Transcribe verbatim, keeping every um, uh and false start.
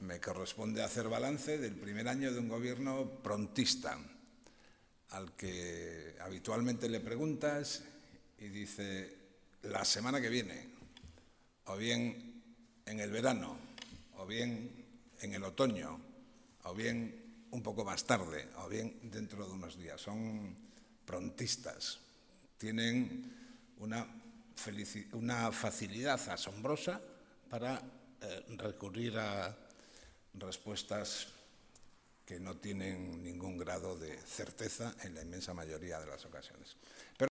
me corresponde hacer balance del primer año de un gobierno prontista, al que habitualmente le preguntas y dice la semana que viene, o bien en el verano, o bien en el otoño, o bien un poco más tarde, o bien dentro de unos días. Son prontistas, tienen una, una facilidad asombrosa para eh, recurrir a respuestas que no tienen ningún grado de certeza en la inmensa mayoría de las ocasiones. Pero